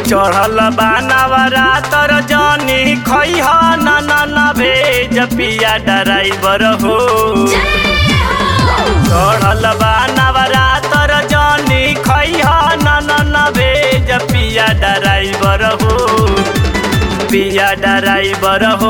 चढ़ल बानावरा तर जनी खैह न भेज पिया ड्राइवर हो। चढ़ल बानावरा तर जनी खैह न भेज पिया ड्राइवर हो। पिया ड्राइवर हो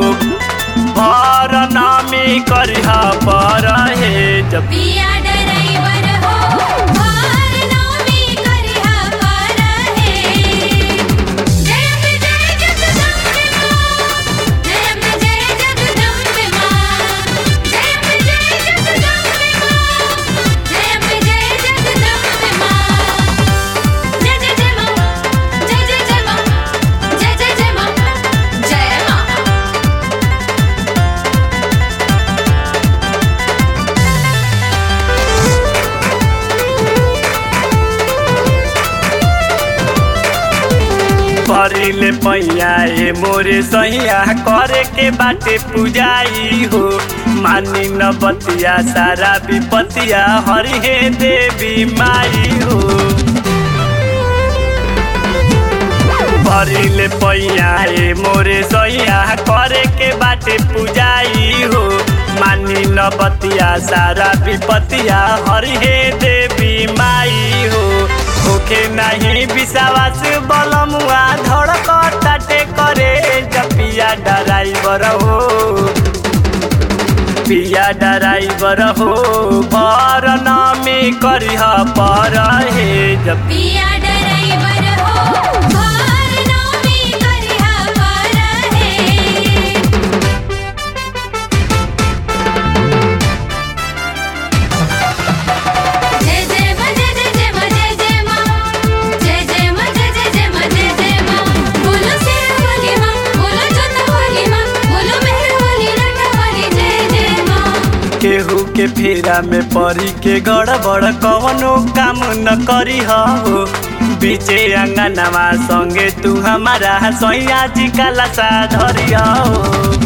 भर नामी करिह पर हे जब पिया ड्राइवर हो भर नामी करिह पर हे। जय जगदम्बे मां, जय जगदम्बे मां, जय जगदम्बे मां, जय जगदम्बे मां। जय जय जय मां, जय जय जय मां, जय जय जय मां, जय मां। परिले पैया ए मोरे सैया करे के बाटे पूजाई हो। मानी न बतिया सारा विपतिया हरिहे देवी माई हो। परिले पैया ए मोरे सैया करे के बाटे पूजाई हो। मानी न बतिया सारा विपतिया हरिहे देवी माई हो। होखे नहीं विश्वास बलमुआ धड़कताटे करे पिया ड्राइवर हो। पिया ड्राइवर हो भर नामी करिह पर हे जब पिया ड्राइवर हो भर नामी करिह पर हे। जय जय मां, जय जय जय मां, जय जय मां, जय जय मां, जय जय जय मां, जय जय मां। बोलो शेर वाली मां, बोलो जोत वाली मां, बोलो मेहर वाली लटा वाली जय जय मां। केहू के फेरा में परी के गड़बड़ कवनो काम न करी हो। बीचे अंगनवा संगे तू हमारा सैया जी का लसा धरिया हो।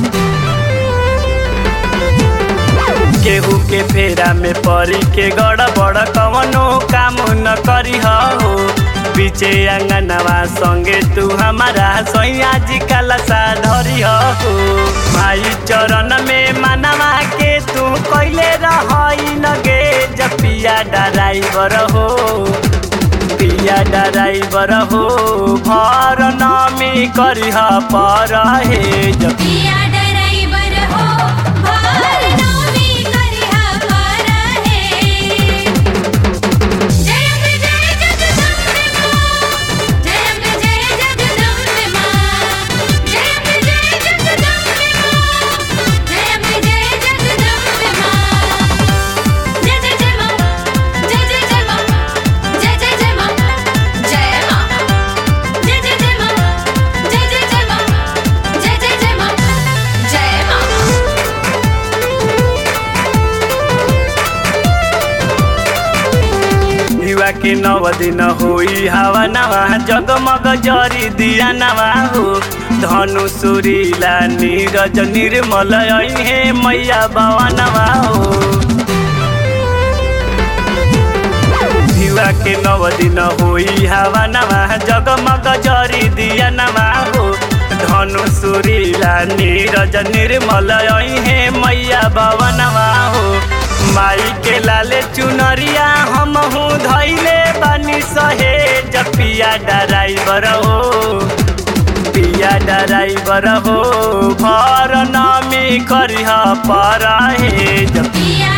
केहू के फेरा में परी के गड़बड़ कवनो काम न करी हो। बीचे अंगनवा संगे तू हमारा सैया जी का लसा धरिया हो। माई चरण में मनवा के तू कैले रही लगे जब पिया ड्राइवर हो। पिया ड्राइवर हो भर नामी करिह पर हे जब पिया ड्राइवर हो भर नामी करिह पर हे। जय जगदम्बे मां, जय जगदम्बे मां, जय जगदम्बे मां, जय जगदम्बे मां। जय जय जय मां, जय जय जय मां, जय जय जय मां, जय मां। जय जय जय मां, जय जय जय मां, जय जय जय मां, जय मां। युवा के नव दिन होई हवा नवा जगमग जरी दिया नवा हो। धनु सुरीला नीरज निर्मल हे मैया बाबा नवा हो। युवा के नव दिन होई हवा नवा जगमग जरी दिया नवा हो। धनु सुरीला नीरज निर्मल हे मैया बाबा नवा हो। माई के लाले चुनरिया हमहू धैले बानी सहे जब पिया ड्राइवर हो। पिया ड्राइवर हो भर नामी करिह पर हे जब पिया